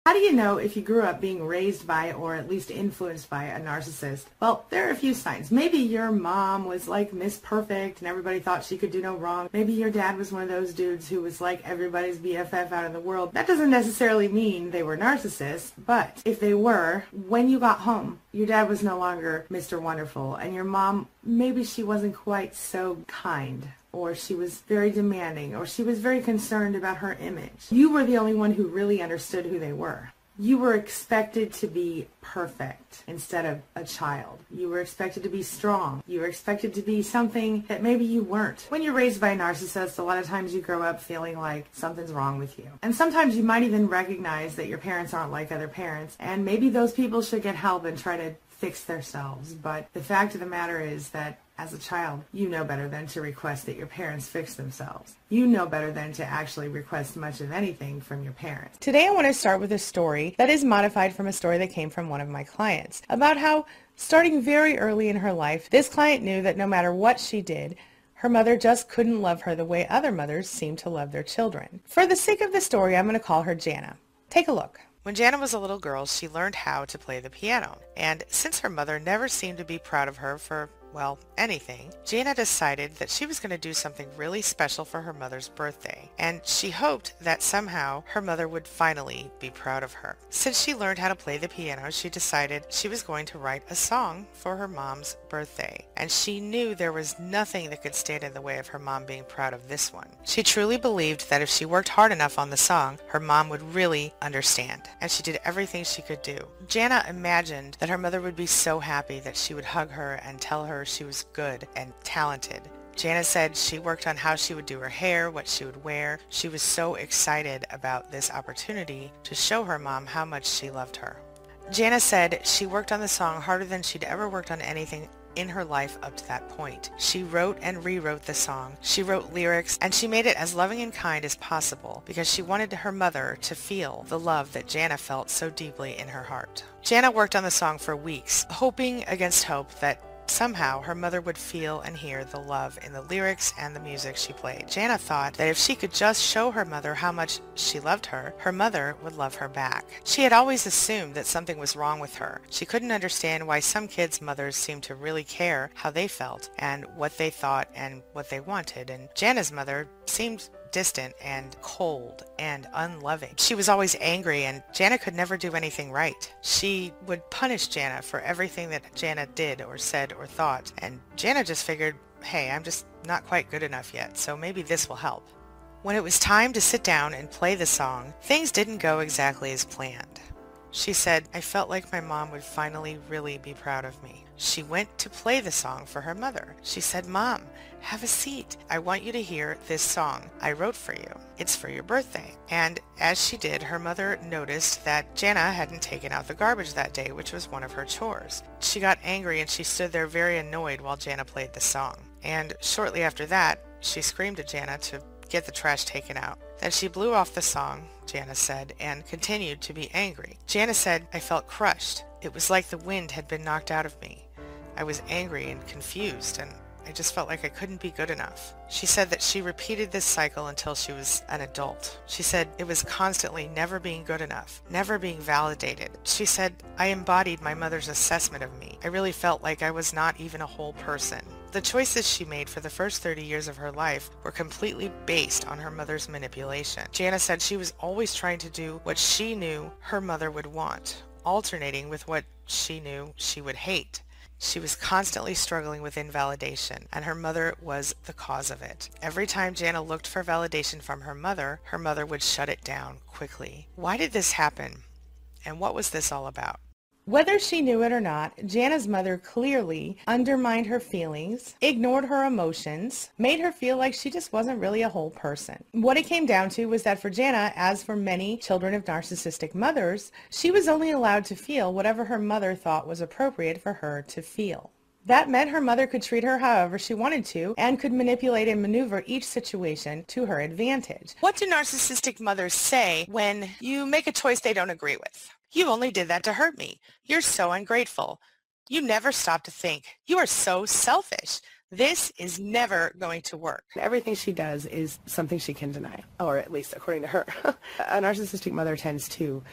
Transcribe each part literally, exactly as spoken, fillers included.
How do you know if you grew up being raised by or at least influenced by a narcissist? Well, there are a few signs. Maybe your mom was like Miss Perfect and everybody thought she could do no wrong. Maybe your dad was one of those dudes who was like everybody's B F F out in the world. That doesn't necessarily mean they were narcissists, but if they were, when you got home, your dad was no longer Mister Wonderful, and your mom, maybe she wasn't quite so kind, or she was very demanding, or she was very concerned about her image. You were the only one who really understood who they were. You were expected to be perfect instead of a child. You were expected to be strong. You were expected to be something that maybe you weren't. When you're raised by a narcissist, a lot of times you grow up feeling like something's wrong with you. And sometimes you might even recognize that your parents aren't like other parents, and maybe those people should get help and try to fix themselves. But the fact of the matter is that as a child, you know better than to request that your parents fix themselves. You know better than to actually request much of anything from your parents. Today I want to start with a story that is modified from a story that came from one of my clients about how, starting very early in her life, this client knew that no matter what she did, her mother just couldn't love her the way other mothers seem to love their children. For the sake of the story, I'm going to call her Jana. Take a look. When Jana was a little girl, she learned how to play the piano, and since her mother never seemed to be proud of her for, well, anything, Jana decided that she was going to do something really special for her mother's birthday, and she hoped that somehow her mother would finally be proud of her. Since she learned how to play the piano, she decided she was going to write a song for her mom's birthday, and she knew there was nothing that could stand in the way of her mom being proud of this one. She truly believed that if she worked hard enough on the song, her mom would really understand, and she did everything she could do. Jana imagined that her mother would be so happy that she would hug her and tell her she was good and talented. Jana said she worked on how she would do her hair, what she would wear. She was so excited about this opportunity to show her mom how much she loved her. Jana said she worked on the song harder than she'd ever worked on anything in her life up to that point. She wrote and rewrote the song. She wrote lyrics, and she made it as loving and kind as possible because she wanted her mother to feel the love that Jana felt so deeply in her heart. Jana worked on the song for weeks, hoping against hope that somehow her mother would feel and hear the love in the lyrics and the music she played. Jana thought that if she could just show her mother how much she loved her, her mother would love her back. She had always assumed that something was wrong with her. She couldn't understand why some kids' mothers seemed to really care how they felt and what they thought and what they wanted, and Jana's mother seemed distant and cold and unloving. She was always angry, and Jana could never do anything right. She would punish Jana for everything that Jana did or said or thought, and Jana just figured, hey, I'm just not quite good enough yet, so maybe this will help. When it was time to sit down and play the song, things didn't go exactly as planned. She said, I felt like my mom would finally really be proud of me. She went to play the song for her mother. She said, Mom, have a seat. I want you to hear this song I wrote for you. It's for your birthday. And as she did, her mother noticed that Jana hadn't taken out the garbage that day, which was one of her chores. She got angry and she stood there very annoyed while Jana played the song. And shortly after that, she screamed at Jana to get the trash taken out. Then she blew off the song, Jana said, and continued to be angry. Jana said, I felt crushed. It was like the wind had been knocked out of me. I was angry and confused, and I just felt like I couldn't be good enough. She said that she repeated this cycle until she was an adult. She said it was constantly never being good enough, never being validated. She said, I embodied my mother's assessment of me. I really felt like I was not even a whole person. The choices she made for the first thirty years of her life were completely based on her mother's manipulation. Jana said she was always trying to do what she knew her mother would want, alternating with what she knew she would hate. She was constantly struggling with invalidation, and her mother was the cause of it. Every time Jana looked for validation from her mother, her mother would shut it down quickly. Why did this happen? And what was this all about? Whether she knew it or not, Jana's mother clearly undermined her feelings, ignored her emotions, made her feel like she just wasn't really a whole person. What it came down to was that for Jana, as for many children of narcissistic mothers, she was only allowed to feel whatever her mother thought was appropriate for her to feel. That meant her mother could treat her however she wanted to and could manipulate and maneuver each situation to her advantage. What do narcissistic mothers say when you make a choice they don't agree with? You only did that to hurt me. You're so ungrateful. You never stop to think. You are so selfish. This is never going to work. Everything she does is something she can deny, or at least according to her. A narcissistic mother tends to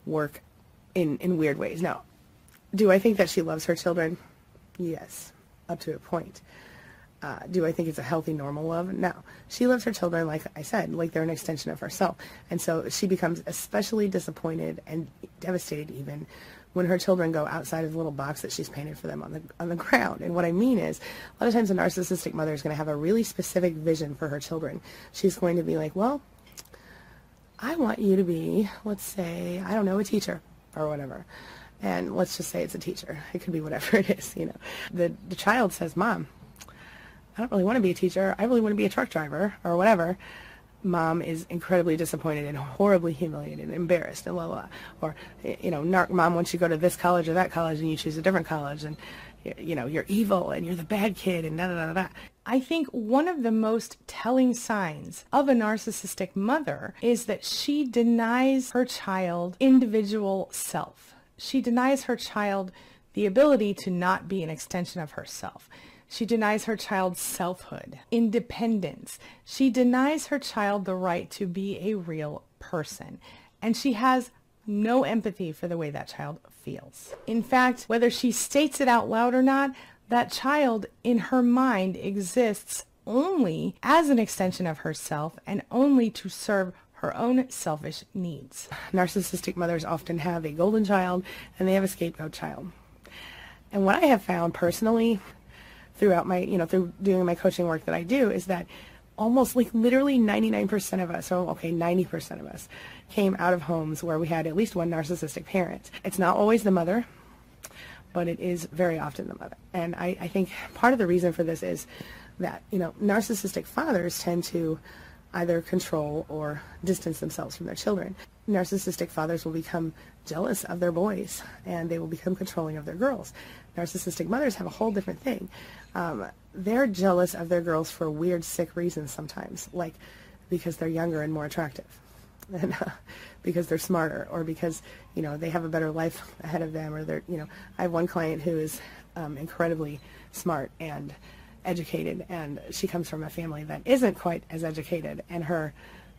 work in, in weird ways. Now, do I think that she loves her children? Yes, up to a point. Uh, do I think it's a healthy, normal love? No. She loves her children, like I said, like they're an extension of herself. And so she becomes especially disappointed and devastated even when her children go outside of the little box that she's painted for them on the on the ground. And what I mean is, a lot of times a narcissistic mother is going to have a really specific vision for her children. She's going to be like, well, I want you to be, let's say, I don't know, a teacher or whatever. And let's just say it's a teacher. It could be whatever it is, you know. The, the child says, Mom, I don't really want to be a teacher. I really want to be a truck driver or whatever. Mom is incredibly disappointed and horribly humiliated and embarrassed and blah, blah, blah. Or, you know, narc mom wants you to go to this college or that college and you choose a different college and, you know, you're evil and you're the bad kid and da da da da. I think one of the most telling signs of a narcissistic mother is that she denies her child individual self. She denies her child the ability to not be an extension of herself. She denies her child selfhood, independence. She denies her child the right to be a real person. And she has no empathy for the way that child feels. In fact, whether she states it out loud or not, that child in her mind exists only as an extension of herself and only to serve her own selfish needs. Narcissistic mothers often have a golden child and they have a scapegoat child. And what I have found personally throughout my, you know, through doing my coaching work that I do is that almost like literally ninety-nine percent of us, or okay, ninety percent of us came out of homes where we had at least one narcissistic parent. It's not always the mother, but it is very often the mother. And I, I think part of the reason for this is that, you know, narcissistic fathers tend to either control or distance themselves from their children. Narcissistic fathers will become jealous of their boys and they will become controlling of their girls. Narcissistic mothers have a whole different thing. Um, they're jealous of their girls for weird, sick reasons sometimes, like because they're younger and more attractive, and uh, because they're smarter, or because, you know, they have a better life ahead of them, or they're, you know, I have one client who is um, incredibly smart and educated, and she comes from a family that isn't quite as educated, and her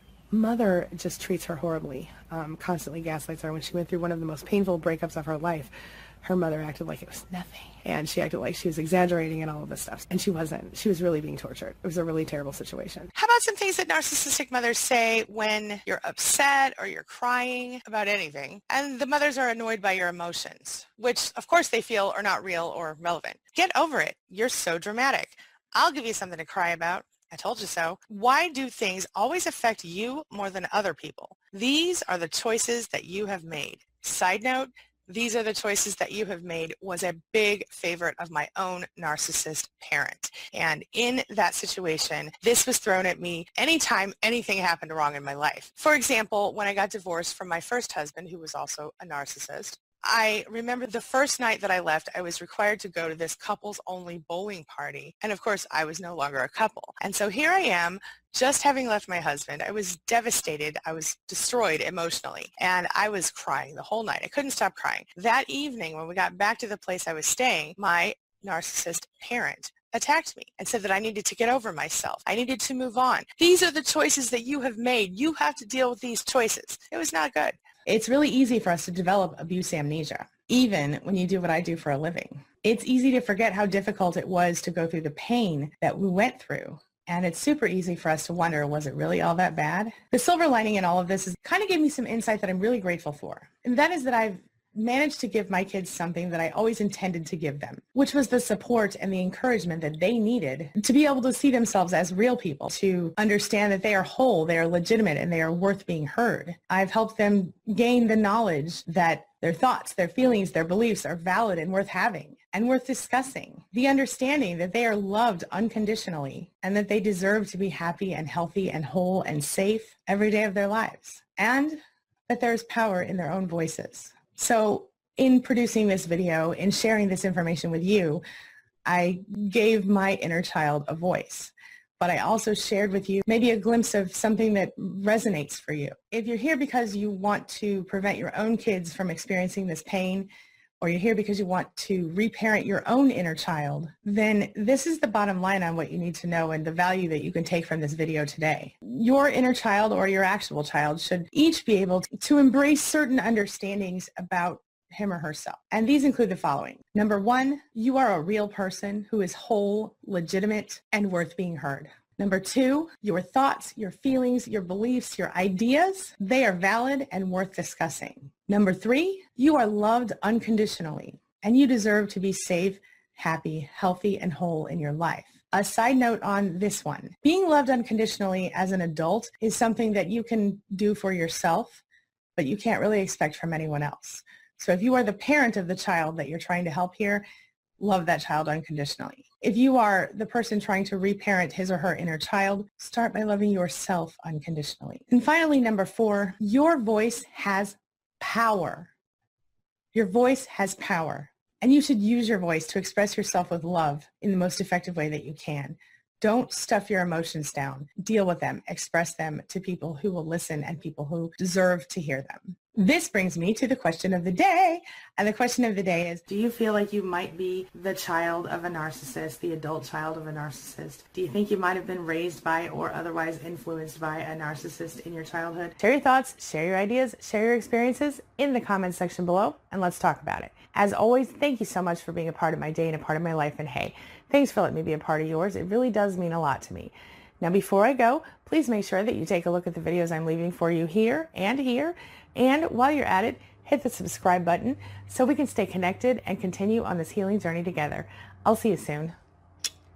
mother just treats her horribly, um, constantly gaslights her. When she went through one of the most painful breakups of her life, her mother acted like it was nothing, and she acted like she was exaggerating and all of this stuff, and she wasn't. She was really being tortured. It was a really terrible situation. How about some things that narcissistic mothers say when you're upset or you're crying about anything, and the mothers are annoyed by your emotions, which of course they feel are not real or relevant? Get over it. You're so dramatic. I'll give you something to cry about. I told you so. Why do things always affect you more than other people? These are the choices that you have made. Side note, these are the choices that you have made was a big favorite of my own narcissist parent. And in that situation, this was thrown at me anytime anything happened wrong in my life. For example, when I got divorced from my first husband, who was also a narcissist, I remember the first night that I left, I was required to go to this couples-only bowling party. And of course, I was no longer a couple. And so here I am, just having left my husband. I was devastated. I was destroyed emotionally. And I was crying the whole night. I couldn't stop crying. That evening, when we got back to the place I was staying, my narcissist parent attacked me and said that I needed to get over myself. I needed to move on. These are the choices that you have made. You have to deal with these choices. It was not good. It's really easy for us to develop abuse amnesia, even when you do what I do for a living. It's easy to forget how difficult it was to go through the pain that we went through. And it's super easy for us to wonder, was it really all that bad? The silver lining in all of this is kind of gave me some insight that I'm really grateful for. And that is that I've managed to give my kids something that I always intended to give them, which was the support and the encouragement that they needed to be able to see themselves as real people, to understand that they are whole, they are legitimate, and they are worth being heard. I've helped them gain the knowledge that their thoughts, their feelings, their beliefs are valid and worth having and worth discussing. The understanding that they are loved unconditionally and that they deserve to be happy and healthy and whole and safe every day of their lives, and that there is power in their own voices. So in producing this video, in sharing this information with you, I gave my inner child a voice, but I also shared with you maybe a glimpse of something that resonates for you. If you're here because you want to prevent your own kids from experiencing this pain, or you're here because you want to reparent your own inner child, then this is the bottom line on what you need to know and the value that you can take from this video today. Your inner child or your actual child should each be able to embrace certain understandings about him or herself. And these include the following. Number one, you are a real person who is whole, legitimate, and worth being heard. Number two, your thoughts, your feelings, your beliefs, your ideas, they are valid and worth discussing. Number three, you are loved unconditionally, and you deserve to be safe, happy, healthy, and whole in your life. A side note on this one, being loved unconditionally as an adult is something that you can do for yourself, but you can't really expect from anyone else. So if you are the parent of the child that you're trying to help here, love that child unconditionally. If you are the person trying to reparent his or her inner child, start by loving yourself unconditionally. And finally, number four, your voice has power. Your voice has power, and you should use your voice to express yourself with love in the most effective way that you can. Don't stuff your emotions down. Deal with them. Express them to people who will listen and people who deserve to hear them. This brings me to the question of the day. And the question of the day is, do you feel like you might be the child of a narcissist, the adult child of a narcissist? Do you think you might have been raised by or otherwise influenced by a narcissist in your childhood? Share your thoughts, share your ideas, share your experiences in the comments section below, and let's talk about it. As always, thank you so much for being a part of my day and a part of my life. And hey, thanks for letting me be a part of yours. It really does mean a lot to me. Now, before I go, please make sure that you take a look at the videos I'm leaving for you here and here. And while you're at it, hit the subscribe button so we can stay connected and continue on this healing journey together. I'll see you soon.